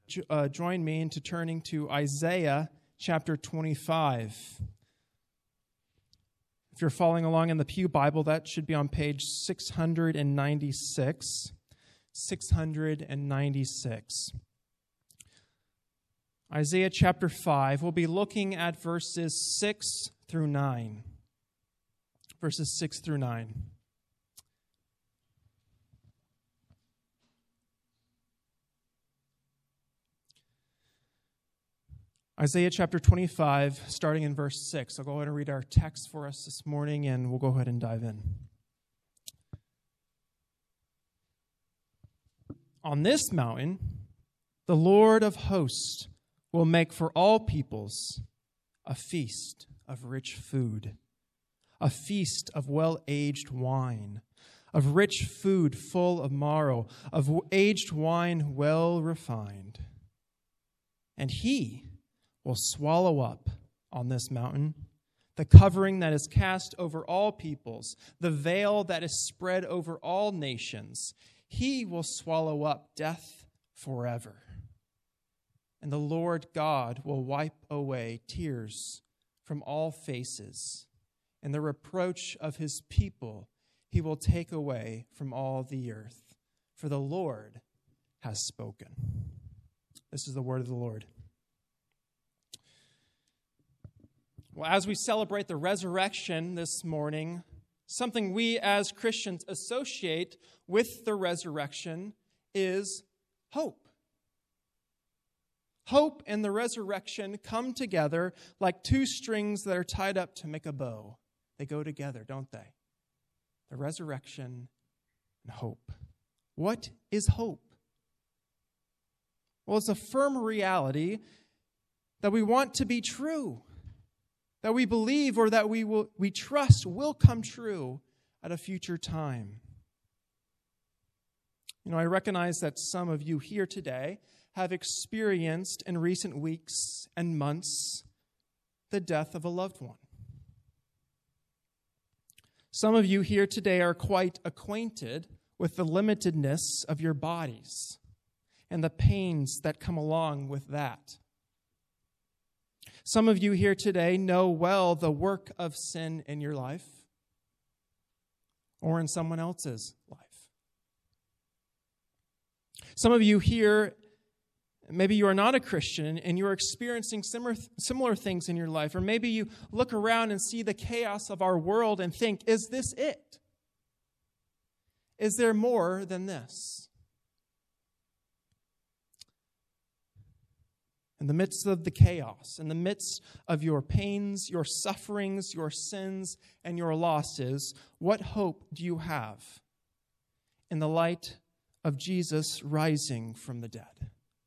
join me into turning to Isaiah chapter 25. If you're following along in the Pew Bible, that should be on page 696. 696. Isaiah chapter 5, we'll be looking at verses 6 through 9. Verses 6 through 9. Isaiah chapter 25, starting in verse 6. I'll go ahead and read our text for us this morning, and we'll go ahead and dive in. On this mountain, the Lord of hosts will make for all peoples a feast of rich food, a feast of well-aged wine, of rich food full of marrow, of aged wine well refined. And he will swallow up on this mountain the covering that is cast over all peoples, the veil that is spread over all nations. He will swallow up death forever. And the Lord God will wipe away tears from all faces, and the reproach of his people he will take away from all the earth. For the Lord has spoken. This is the word of the Lord. Well, as we celebrate the resurrection this morning, something we as Christians associate with the resurrection is hope. Hope and the resurrection come together like two strings that are tied up to make a bow. They go together, don't they? The resurrection and hope. What is hope? Well, it's a firm reality that we want to be true, that we believe or that we trust will come true at a future time. You know, I recognize that some of you here today have experienced in recent weeks and months the death of a loved one. Some of you here today are quite acquainted with the limitedness of your bodies and the pains that come along with that. Some of you here today know well the work of sin in your life or in someone else's life. Some of you here, maybe you are not a Christian and you're experiencing similar things in your life, or maybe you look around and see the chaos of our world and think, is this it? Is there more than this? In the midst of the chaos, in the midst of your pains, your sufferings, your sins, and your losses, what hope do you have in the light of Jesus rising from the dead?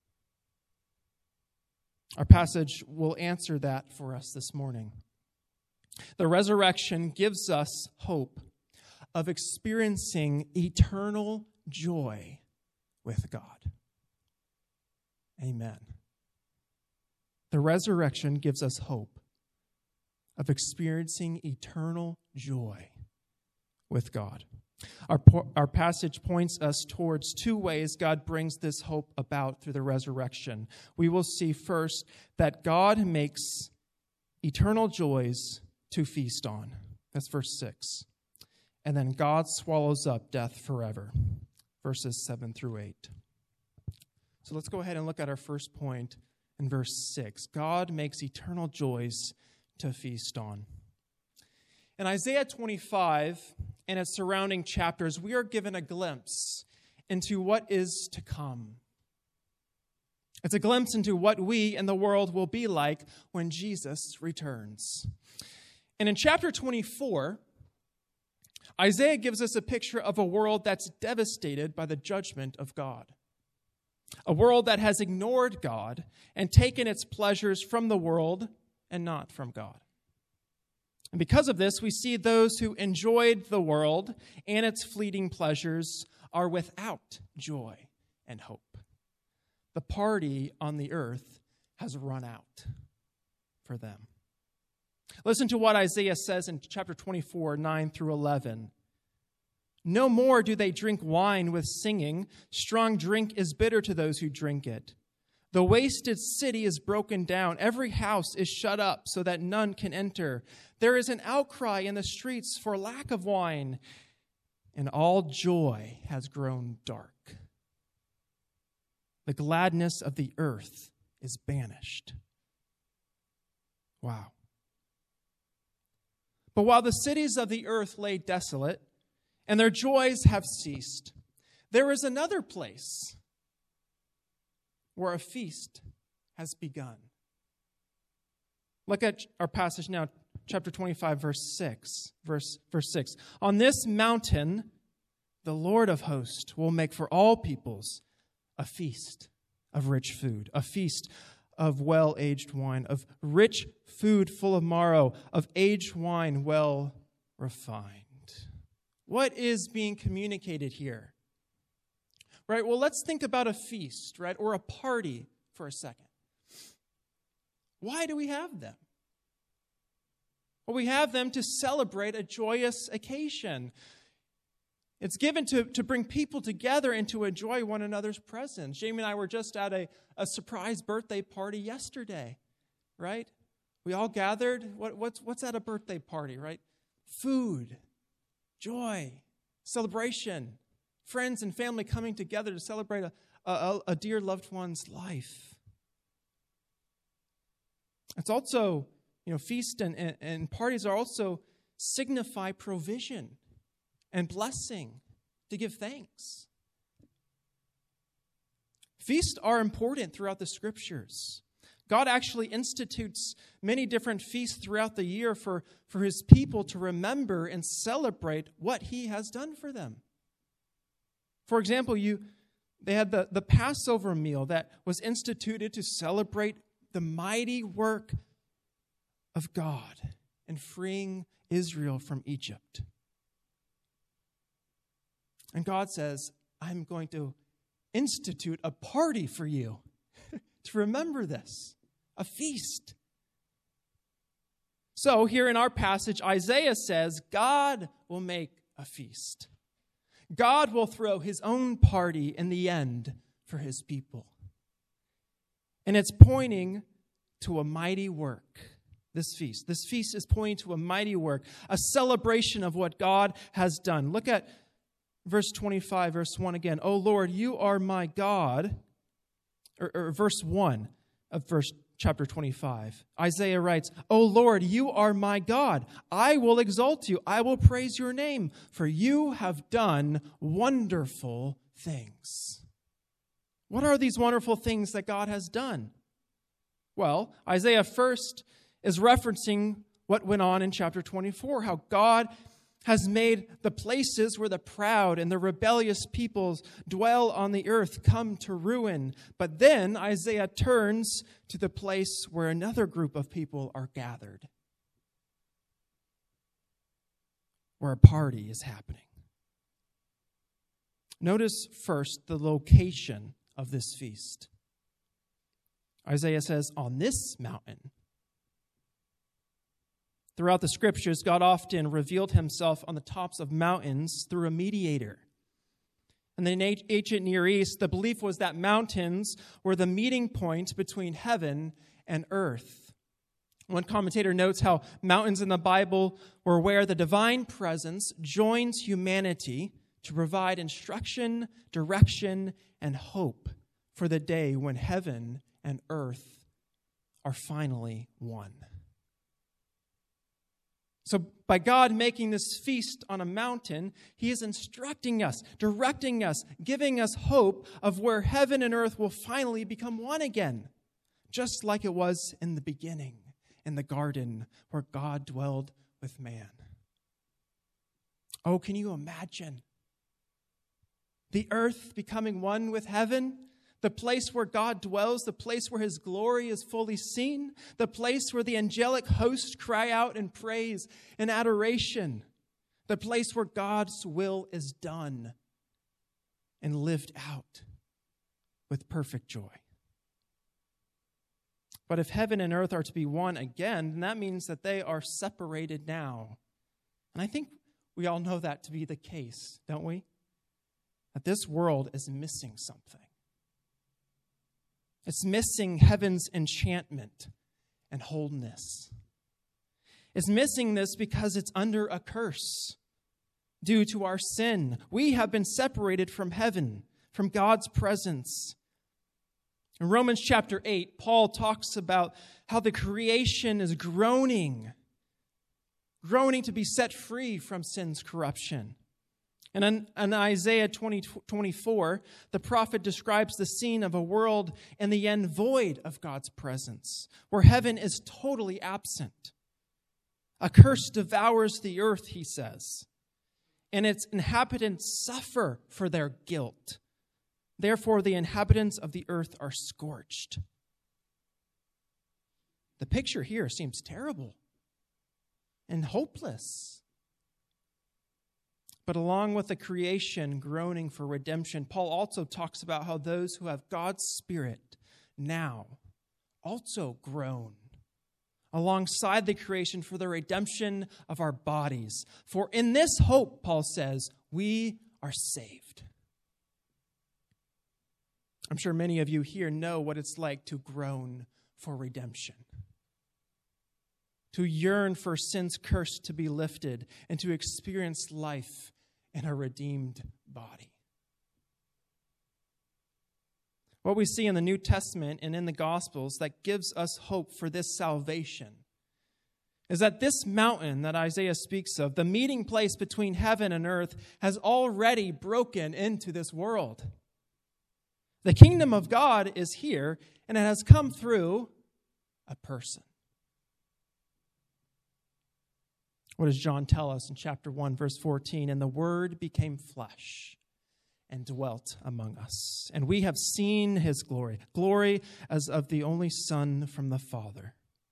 Our passage will answer that for us this morning. The resurrection gives us hope of experiencing eternal joy with God. Amen. The resurrection gives us hope of experiencing eternal joy with God. Our passage points us towards two ways God brings this hope about through the resurrection. We will see first that God makes eternal joys to feast on. That's verse 6. And then God swallows up death forever. Verses 7 through 8. So let's go ahead and look at our first point in verse 6. God makes eternal joys to feast on. In Isaiah 25 and its surrounding chapters, we are given a glimpse into what is to come. It's a glimpse into what we and the world will be like when Jesus returns. And in chapter 24, Isaiah gives us a picture of a world that's devastated by the judgment of God. A world that has ignored God and taken its pleasures from the world and not from God. And because of this, we see those who enjoyed the world and its fleeting pleasures are without joy and hope. The party on the earth has run out for them. Listen to what Isaiah says in chapter 24, 9 through 11. No more do they drink wine with singing. Strong drink is bitter to those who drink it. The wasted city is broken down. Every house is shut up so that none can enter. There is an outcry in the streets for lack of wine, and all joy has grown dark. The gladness of the earth is banished. Wow. But while the cities of the earth lay desolate, and their joys have ceased, there is another place where a feast has begun. Look at our passage now, chapter 25, verse 6. Verse 6. On this mountain, the Lord of hosts will make for all peoples a feast of rich food, a feast of well-aged wine, of rich food full of marrow, of aged wine well refined. What is being communicated here? Right, well, let's think about a feast, right, or a party for a second. Why do we have them? Well, we have them to celebrate a joyous occasion. It's given to bring people together and to enjoy one another's presence. Jamie and I were just at a surprise birthday party yesterday, right? We all gathered. What's at a birthday party, right? Food, joy, celebration, friends and family coming together to celebrate a dear loved one's life. It's also, feasts and parties are also signify provision and blessing, to give thanks. Feasts are important throughout the Scriptures. God actually institutes many different feasts throughout the year for his people to remember and celebrate what he has done for them. For example, they had the Passover meal that was instituted to celebrate the mighty work of God in freeing Israel from Egypt. And God says, I'm going to institute a party for you to remember this, a feast. So here in our passage, Isaiah says, God will make a feast. God will throw his own party in the end for his people. And it's pointing to a mighty work, this feast. This feast is pointing to a mighty work, a celebration of what God has done. Look at verse 25, verse 1 again. O Lord, you are my God. Or verse 1 of chapter 25. Isaiah writes, O Lord, you are my God. I will exalt you. I will praise your name, for you have done wonderful things. What are these wonderful things that God has done? Well, Isaiah first is referencing what went on in chapter 24, how God has made the places where the proud and the rebellious peoples dwell on the earth come to ruin. But then Isaiah turns to the place where another group of people are gathered, where a party is happening. Notice first the location of this feast. Isaiah says, on this mountain. Throughout the Scriptures, God often revealed himself on the tops of mountains through a mediator. And in the ancient Near East, the belief was that mountains were the meeting point between heaven and earth. One commentator notes how mountains in the Bible were where the divine presence joins humanity to provide instruction, direction, and hope for the day when heaven and earth are finally one. So by God making this feast on a mountain, he is instructing us, directing us, giving us hope of where heaven and earth will finally become one again, just like it was in the beginning, in the garden where God dwelled with man. Oh, can you imagine the earth becoming one with heaven? The place where God dwells, the place where his glory is fully seen, the place where the angelic hosts cry out in praise and adoration, the place where God's will is done and lived out with perfect joy. But if heaven and earth are to be one again, then that means that they are separated now. And I think we all know that to be the case, don't we? That this world is missing something. It's missing heaven's enchantment and wholeness. It's missing this because it's under a curse due to our sin. We have been separated from heaven, from God's presence. In Romans chapter 8, Paul talks about how the creation is groaning to be set free from sin's corruption. And in Isaiah 24, the prophet describes the scene of a world in the end void of God's presence, where heaven is totally absent. A curse devours the earth, he says, and its inhabitants suffer for their guilt. Therefore, the inhabitants of the earth are scorched. The picture here seems terrible and hopeless. But along with the creation groaning for redemption, Paul also talks about how those who have God's Spirit now also groan alongside the creation for the redemption of our bodies. For in this hope, Paul says, we are saved. I'm sure many of you here know what it's like to groan for redemption, to yearn for sin's curse to be lifted, and to experience life in a redeemed body. What we see in the New Testament and in the Gospels that gives us hope for this salvation is that this mountain that Isaiah speaks of, the meeting place between heaven and earth, has already broken into this world. The kingdom of God is here, and it has come through a person. What does John tell us in chapter 1, verse 14? And the Word became flesh and dwelt among us. And we have seen his glory, glory as of the only Son from the Father.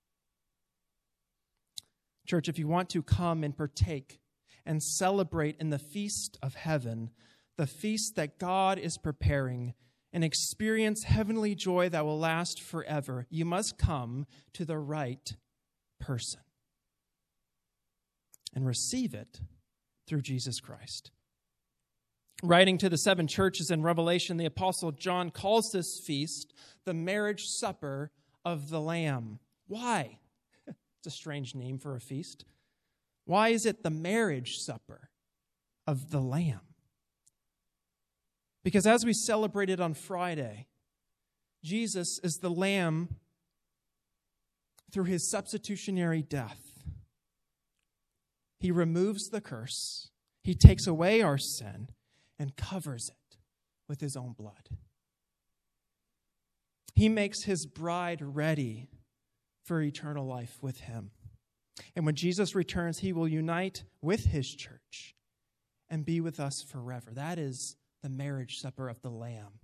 Church, if you want to come and partake and celebrate in the feast of heaven, the feast that God is preparing, and experience heavenly joy that will last forever, you must come to the right person and receive it through Jesus Christ. Writing to the 7 churches in Revelation, the Apostle John calls this feast the marriage supper of the Lamb. Why? It's a strange name for a feast. Why is it the marriage supper of the Lamb? Because as we celebrated on Friday, Jesus is the Lamb through his substitutionary death. He removes the curse, he takes away our sin, and covers it with his own blood. He makes his bride ready for eternal life with him. And when Jesus returns, he will unite with his church and be with us forever. That is the marriage supper of the Lamb.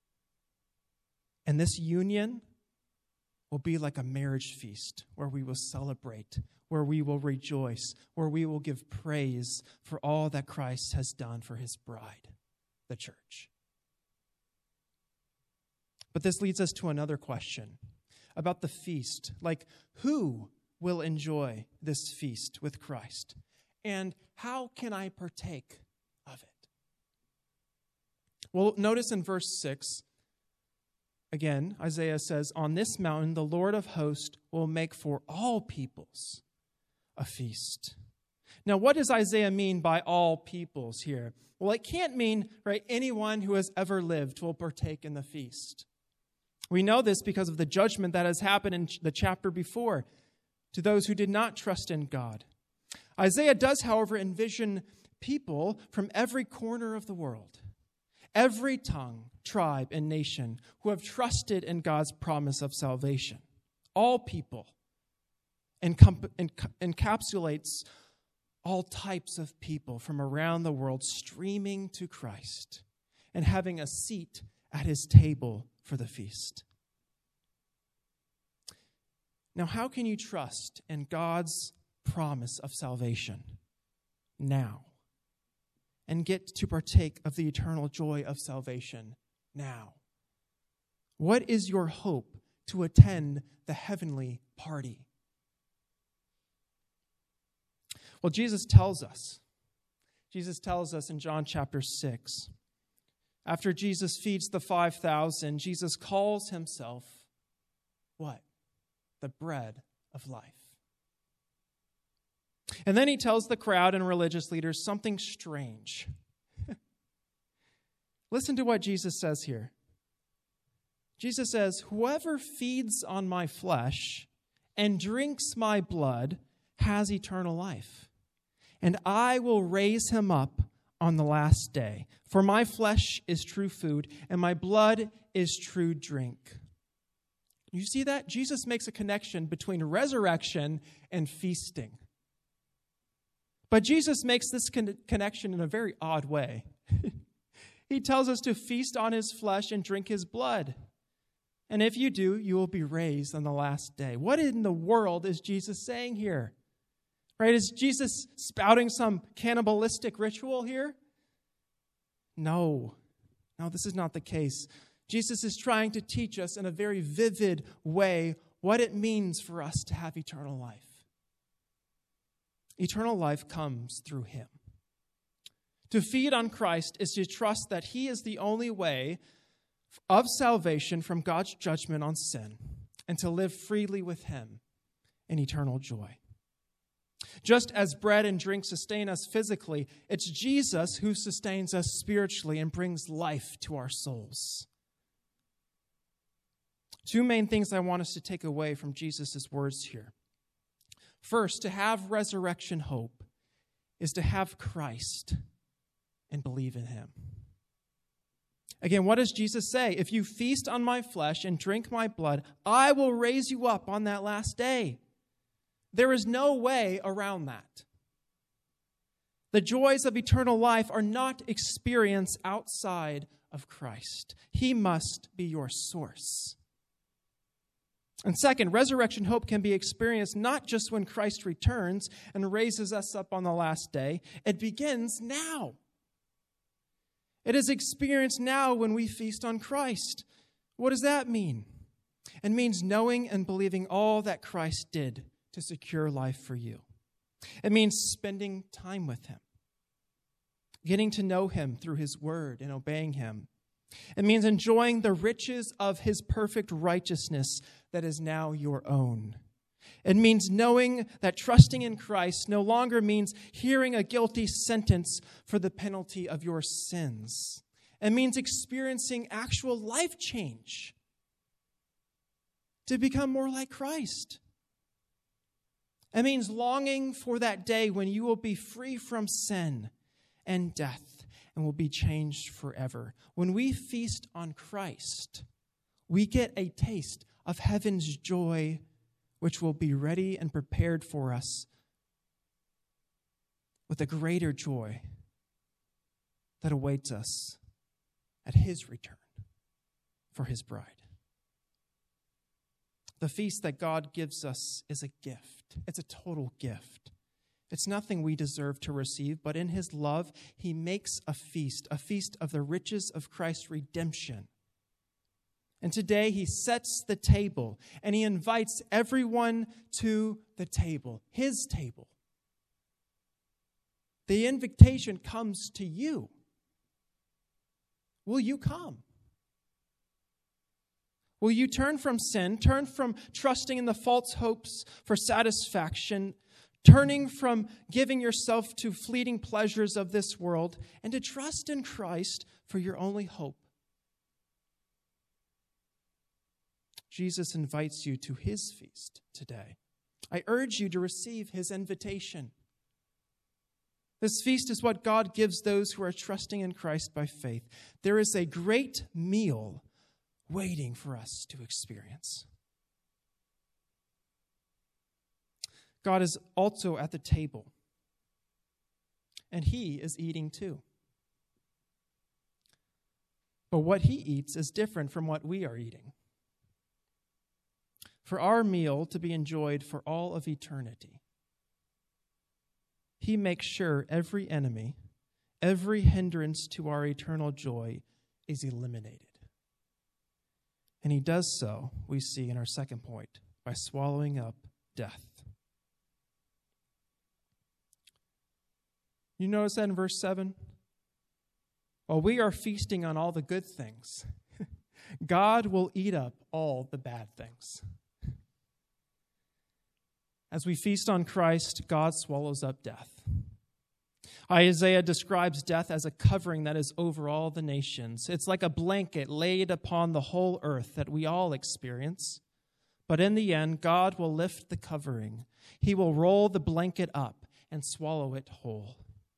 And this union will be like a marriage feast where we will celebrate, where we will rejoice, where we will give praise for all that Christ has done for his bride, the church. But this leads us to another question about the feast. Like, who will enjoy this feast with Christ? And how can I partake of it? Well, notice in verse 6, again, Isaiah says, on this mountain the Lord of hosts will make for all peoples a feast. Now, what does Isaiah mean by all peoples here? Well, it can't mean, right, anyone who has ever lived will partake in the feast. We know this because of the judgment that has happened in the chapter before to those who did not trust in God. Isaiah does, however, envision people from every corner of the world, every tongue, tribe, and nation who have trusted in God's promise of salvation. All people encapsulates all types of people from around the world streaming to Christ and having a seat at his table for the feast. Now, how can you trust in God's promise of salvation now and get to partake of the eternal joy of salvation now? What is your hope to attend the heavenly party? Well, Jesus tells us in John chapter 6, After Jesus feeds the 5,000, Jesus calls himself what? The bread of life. And then he tells the crowd and religious leaders something strange. Listen to what Jesus says here. Jesus says, "Whoever feeds on my flesh and drinks my blood has eternal life, and I will raise him up on the last day. For my flesh is true food, and my blood is true drink." You see that? Jesus makes a connection between resurrection and feasting. But Jesus makes this connection in a very odd way. He tells us to feast on his flesh and drink his blood. And if you do, you will be raised on the last day. What in the world is Jesus saying here? Right? Is Jesus spouting some cannibalistic ritual here? No, this is not the case. Jesus is trying to teach us in a very vivid way what it means for us to have eternal life. Eternal life comes through him. To feed on Christ is to trust that he is the only way of salvation from God's judgment on sin, and to live freely with him in eternal joy. Just as bread and drink sustain us physically, it's Jesus who sustains us spiritually and brings life to our souls. Two main things I want us to take away from Jesus' words here. First, to have resurrection hope is to have Christ and believe in him. Again, what does Jesus say? If you feast on my flesh and drink my blood, I will raise you up on that last day. There is no way around that. The joys of eternal life are not experienced outside of Christ. He must be your source. And second, resurrection hope can be experienced not just when Christ returns and raises us up on the last day. It begins now. It is experienced now when we feast on Christ. What does that mean? It means knowing and believing all that Christ did to secure life for you. It means spending time with him, getting to know him through his word and obeying him. It means enjoying the riches of his perfect righteousness that is now your own. It means knowing that trusting in Christ no longer means hearing a guilty sentence for the penalty of your sins. It means experiencing actual life change to become more like Christ. It means longing for that day when you will be free from sin and death and will be changed forever. When we feast on Christ, we get a taste of heaven's joy, which will be ready and prepared for us with a greater joy that awaits us at his return for his bride. The feast that God gives us is a gift. It's a total gift. It's nothing we deserve to receive, but in his love, he makes a feast of the riches of Christ's redemption. And today he sets the table and he invites everyone to the table, his table. The invitation comes to you. Will you come? Will you turn from sin, turn from trusting in the false hopes for satisfaction, turning from giving yourself to fleeting pleasures of this world, and to trust in Christ for your only hope? Jesus invites you to his feast today. I urge you to receive his invitation. This feast is what God gives those who are trusting in Christ by faith. There is a great meal waiting for us to experience. God is also at the table, and he is eating too. But what he eats is different from what we are eating. For our meal to be enjoyed for all of eternity, he makes sure every enemy, every hindrance to our eternal joy is eliminated. And he does so, we see in our second point, by swallowing up death. You notice that in verse 7? while we are feasting on all the good things, God will eat up all the bad things. As we feast on Christ, God swallows up death. Isaiah describes death as a covering that is over all the nations. It's like a blanket laid upon the whole earth that we all experience. But in the end, God will lift the covering. He will roll the blanket up and swallow it whole.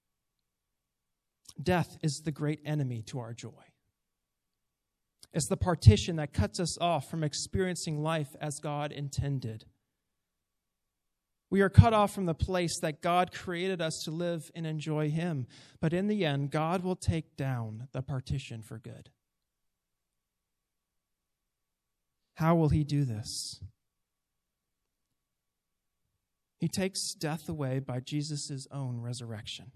Death is the great enemy to our joy. It's the partition that cuts us off from experiencing life as God intended. We are cut off from the place that God created us to live and enjoy Him. But in the end, God will take down the partition for good. How will He do this? He takes death away by Jesus' own resurrection.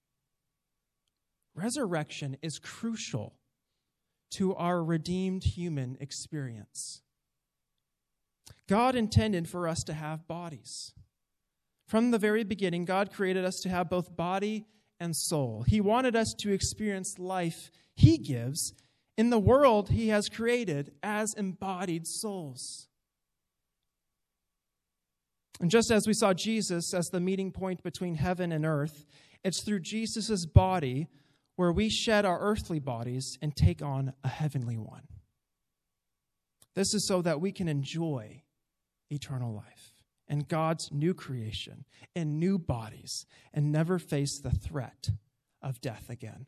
Resurrection is crucial to our redeemed human experience. God intended for us to have bodies. From the very beginning, God created us to have both body and soul. He wanted us to experience life He gives in the world He has created as embodied souls. And just as we saw Jesus as the meeting point between heaven and earth, it's through Jesus' body where we shed our earthly bodies and take on a heavenly one. This is so that we can enjoy eternal life and God's new creation and new bodies and never face the threat of death again.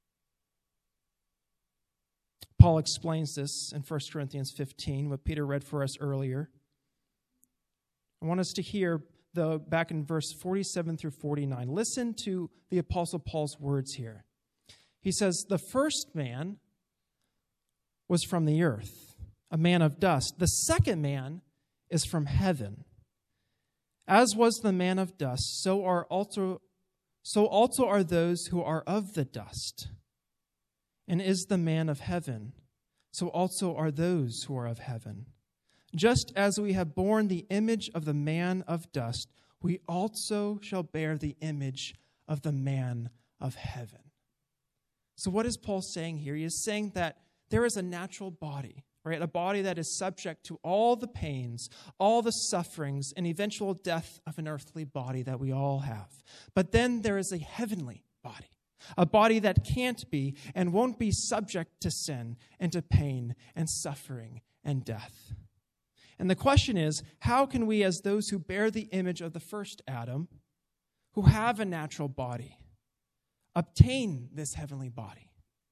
Paul explains this in 1 Corinthians 15, what Peter read for us earlier. I want us to hear back in verse 47 through 49. Listen to the Apostle Paul's words here. He says, "The first man was from the earth, a man of dust. The second man is from heaven. As was the man of dust, so also are those who are of the dust. And is the man of heaven, so also are those who are of heaven. Just as we have borne the image of the man of dust, we also shall bear the image of the man of heaven." So what is Paul saying here? He is saying that there is a natural body, right? A body that is subject to all the pains, all the sufferings, and eventual death of an earthly body that we all have. But then there is a heavenly body, a body that can't be and won't be subject to sin and to pain and suffering and death. And the question is, how can we, as those who bear the image of the first Adam, who have a natural body, obtain this heavenly body?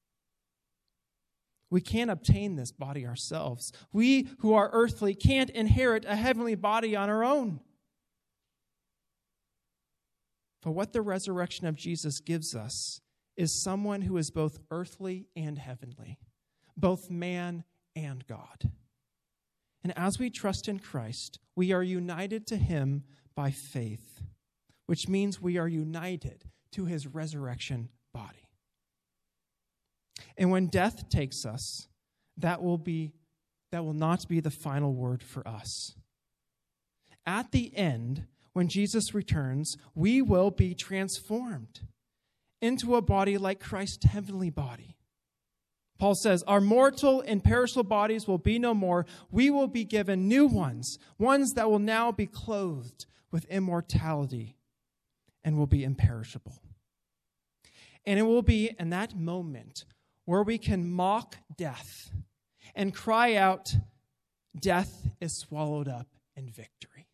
We can't obtain this body ourselves. We who are earthly can't inherit a heavenly body on our own. But what the resurrection of Jesus gives us is someone who is both earthly and heavenly, both man and God. And as we trust in Christ, we are united to Him by faith, which means we are united to His resurrection body. And when death takes us, that will not be the final word for us. At the end, when Jesus returns, we will be transformed into a body like Christ's heavenly body. Paul says, our mortal and perishable bodies will be no more. We will be given new ones that will now be clothed with immortality and will be imperishable. And it will be in that moment where we can mock death and cry out, "Death is swallowed up in victory."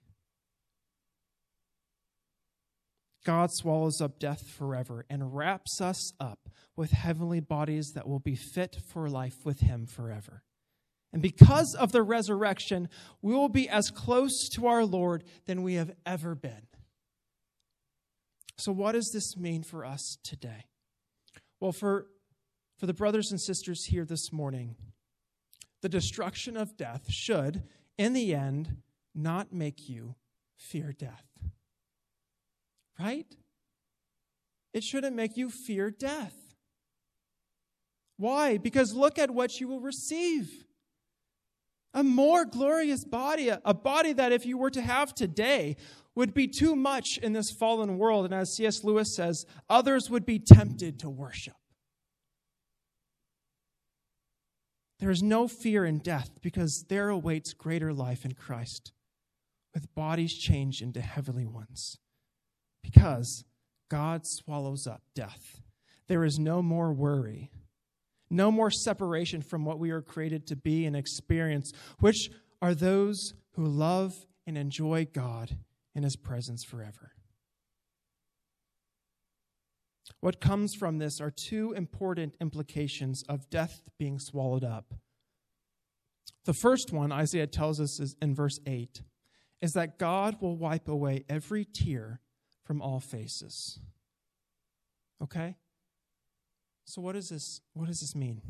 God swallows up death forever and wraps us up with heavenly bodies that will be fit for life with Him forever. And because of the resurrection, we will be as close to our Lord than we have ever been. So what does this mean for us today? Well, for the brothers and sisters here this morning, the destruction of death should, in the end, not make you fear death. Right? It shouldn't make you fear death. Why? Because look at what you will receive. A more glorious body, a body that if you were to have today would be too much in this fallen world. And as C.S. Lewis says, others would be tempted to worship. There is no fear in death because there awaits greater life in Christ, with bodies changed into heavenly ones. Because God swallows up death. There is no more worry, no more separation from what we are created to be and experience, which are those who love and enjoy God in His presence forever. What comes from this are two important implications of death being swallowed up. The first one, Isaiah tells us is in verse 8, is that God will wipe away every tear from all faces. Okay? So what does this mean?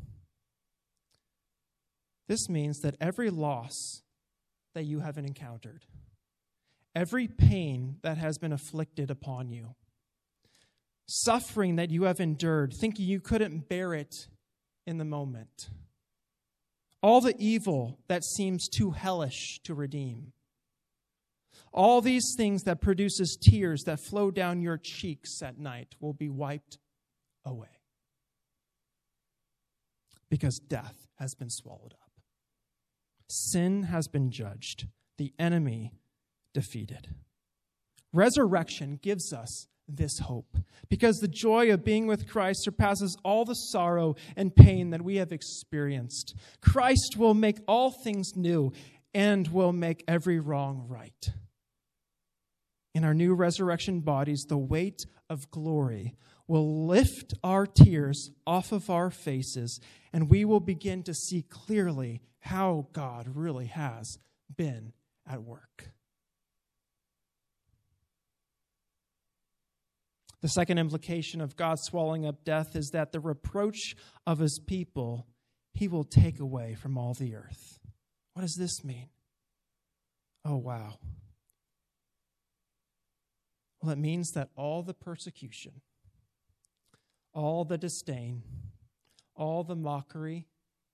This means that every loss that you have encountered, every pain that has been afflicted upon you, suffering that you have endured, thinking you couldn't bear it in the moment, all the evil that seems too hellish to redeem, all these things that produces tears that flow down your cheeks at night will be wiped away. Because death has been swallowed up. Sin has been judged. The enemy defeated. Resurrection gives us this hope, because the joy of being with Christ surpasses all the sorrow and pain that we have experienced. Christ will make all things new and will make every wrong right. In our new resurrection bodies, the weight of glory will lift our tears off of our faces, and we will begin to see clearly how God really has been at work. The second implication of God swallowing up death is that the reproach of His people He will take away from all the earth. What does this mean? Oh, wow. Well, it means that all the persecution, all the disdain, all the mockery,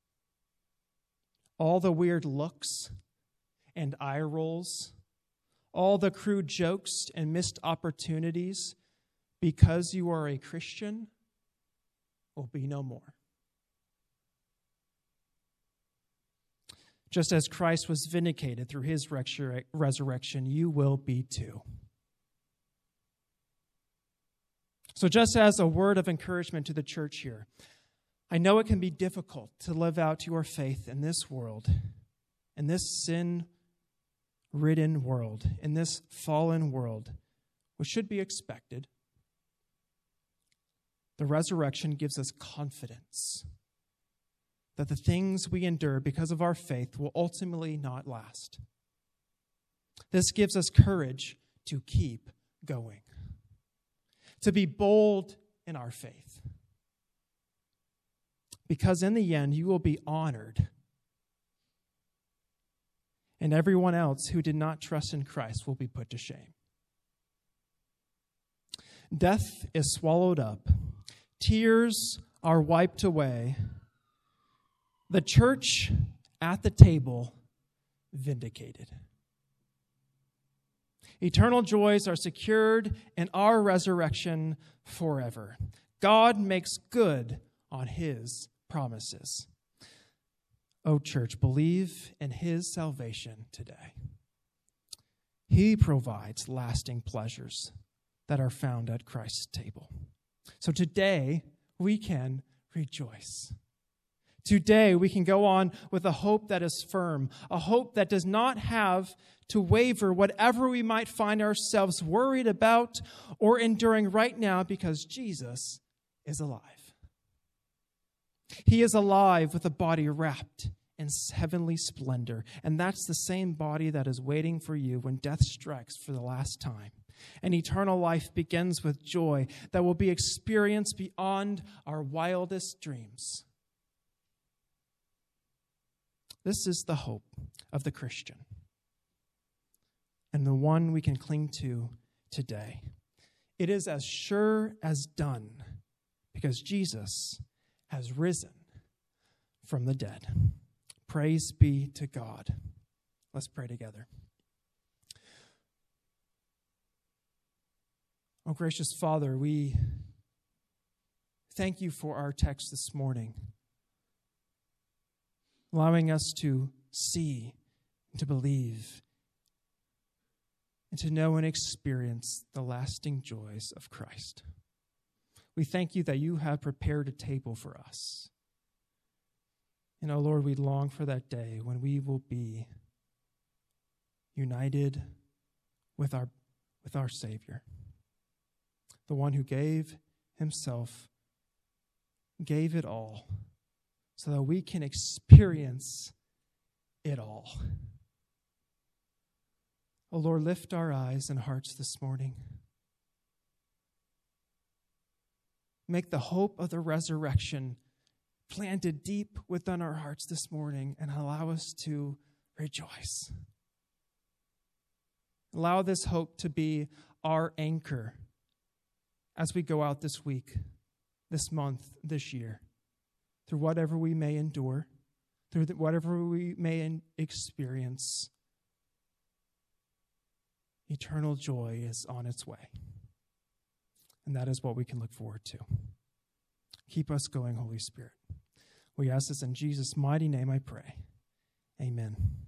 all the weird looks and eye rolls, all the crude jokes and missed opportunities because you are a Christian will be no more. Just as Christ was vindicated through His resurrection, you will be too. So just as a word of encouragement to the church here, I know it can be difficult to live out your faith in this world, in this sin-ridden world, in this fallen world, which should be expected. The resurrection gives us confidence that the things we endure because of our faith will ultimately not last. This gives us courage to keep going, to be bold in our faith. Because in the end, you will be honored, and everyone else who did not trust in Christ will be put to shame. Death is swallowed up. Tears are wiped away. The church at the table vindicated. Eternal joys are secured in our resurrection forever. God makes good on His promises. O church, believe in His salvation today. He provides lasting pleasures that are found at Christ's table. So today, we can rejoice. Today, we can go on with a hope that is firm, a hope that does not have to waver whatever we might find ourselves worried about or enduring right now, because Jesus is alive. He is alive with a body wrapped in heavenly splendor, and that's the same body that is waiting for you when death strikes for the last time. And eternal life begins with joy that will be experienced beyond our wildest dreams. This is the hope of the Christian, and the one we can cling to today. It is as sure as done, because Jesus has risen from the dead. Praise be to God. Let's pray together. Oh, gracious Father, we thank you for our text this morning. allowing us to see, to believe, and to know and experience the lasting joys of Christ. We thank you that you have prepared a table for us. And, oh Lord, we long for that day when we will be united with our Savior, the one who gave himself, gave it all, so that we can experience it all. Oh Lord, lift our eyes and hearts this morning. Make the hope of the resurrection planted deep within our hearts this morning and allow us to rejoice. Allow this hope to be our anchor as we go out this week, this month, this year, through whatever we may endure, through whatever we may experience. Eternal joy is on its way. And that is what we can look forward to. Keep us going, Holy Spirit. We ask this in Jesus' mighty name, I pray. Amen.